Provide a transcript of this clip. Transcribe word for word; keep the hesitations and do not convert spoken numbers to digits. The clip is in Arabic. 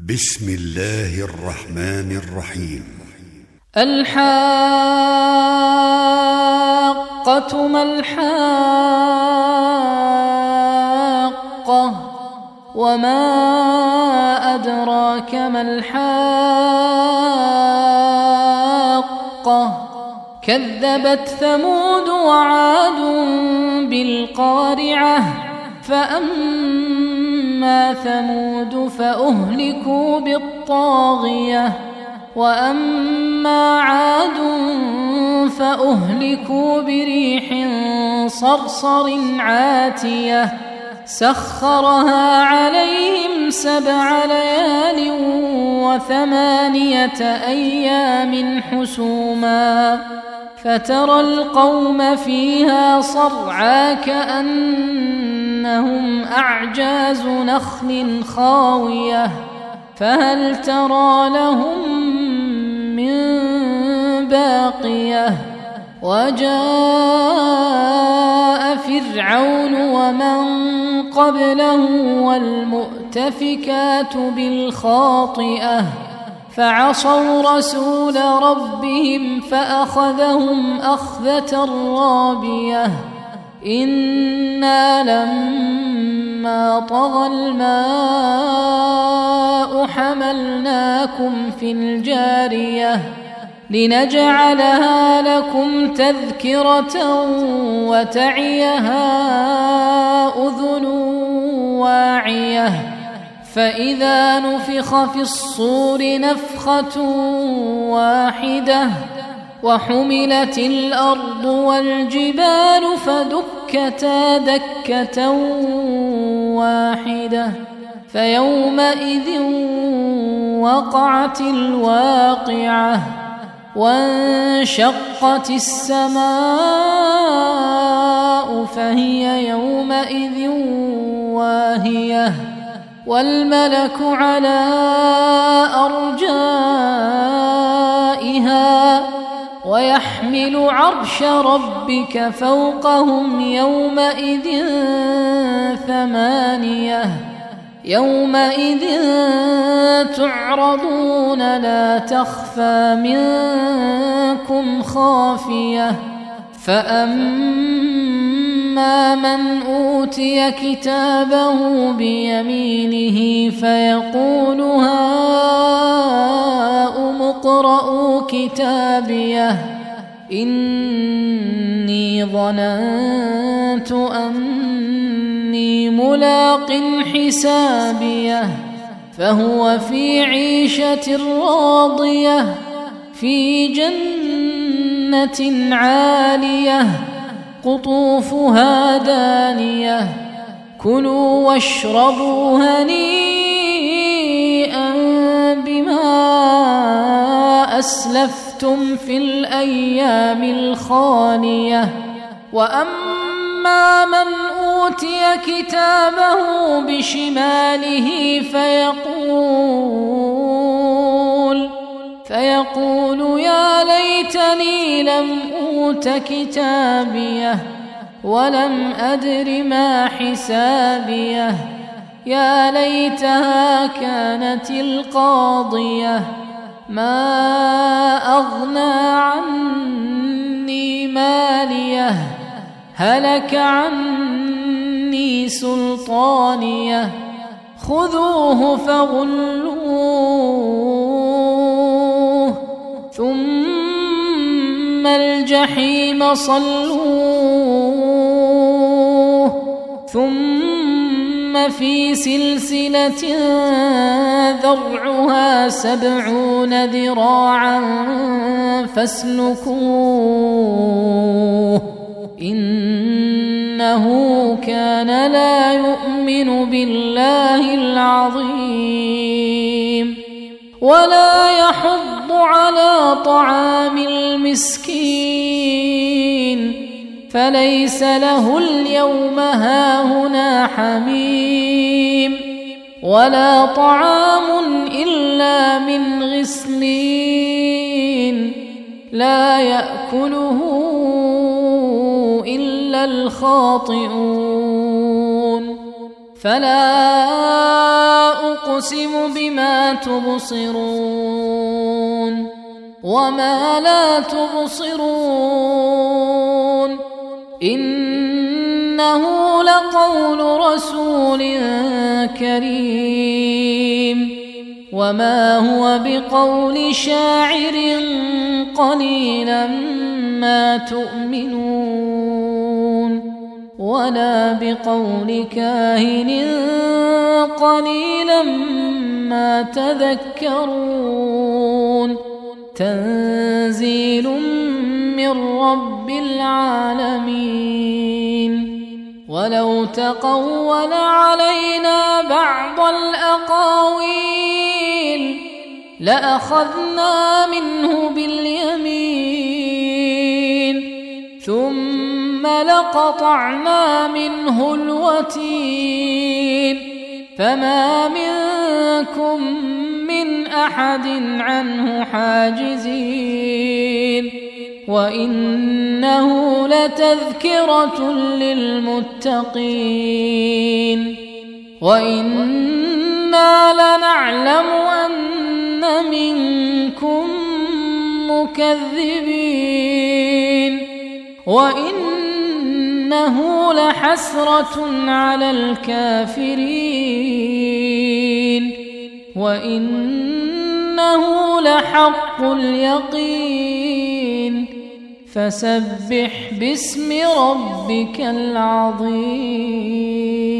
بسم الله الرحمن الرحيم. الحاقة ما الحاقة وما أدراك ما الحاقة كذبت ثمود وعاد بالقارعة فأما ثمود فأهلكوا بالطاغية وأما عاد فأهلكوا بريح صرصر عاتية سخرها عليهم سبع ليال وثمانية أيام حسوما فترى القوم فيها صرعى كأنهم أعجاز نخل خاوية فهل ترى لهم من باقية وجاء فرعون ومن قبله والمؤتفكات بالخاطئة فعصوا رسول ربهم فأخذهم أخذة رابية إنا لما طغى الماء حملناكم في الجارية لنجعلها لكم تذكرة وتعيها أذن واعية فإذا نفخ في الصور نفخة واحدة وحملت الأرض والجبال فدكتا دكة واحدة فيومئذ وقعت الواقعة وانشقت السماء فهي يومئذ واهية والملك على أرجائها ويحمل عرش ربك فوقهم يومئذ ثمانية يومئذ تعرضون لا تخفى منكم خافية فأما من أوتي كتابه بيمينه فيقول هاؤم اقرءوا كتابيه إني ظننت أني ملاق حسابيه فهو في عيشة راضية في جنة عالية قطوفها دانية كلوا واشربوا هنيئا بما أسلفتم في الأيام الخالية وأما من أوتي كتابه بشماله فيقول فيقول يا ليتني لم أوت كتابيه ولم أدر ما حسابيه يا ليتها كانت القاضية ما أغنى عني ماليه هلك عني سلطانيه خذوه فغلوه ثم الجحيم صلوه ثم في سلسلة ذرعها سبعون ذراعا فاسلكوه إنه كان لا يؤمن بالله العظيم ولا يحض على طعام المسكين فليس له اليوم هاهنا حميم ولا طعام إلا من غسلين لا يأكله إلا الخاطئون فلا أقسم بما تبصرون وما لا تبصرون إنه لقول رسول كريم وما هو بقول شاعر قليلا ما تؤمنون ولا بقول كاهن قليلا ما تذكرون تنزيل من رب العالمين ولو تقول علينا بعض الأقاويل لأخذنا منه باليمين ثم لقطعنا منه الوتين فما منكم من أحد عنه حاجزين وإنه لتذكرة للمتقين وإنا لنعلم أن منكم مكذبين وإنه لحسرة على الكافرين وإنه لحق اليقين فسبح باسم ربك العظيم.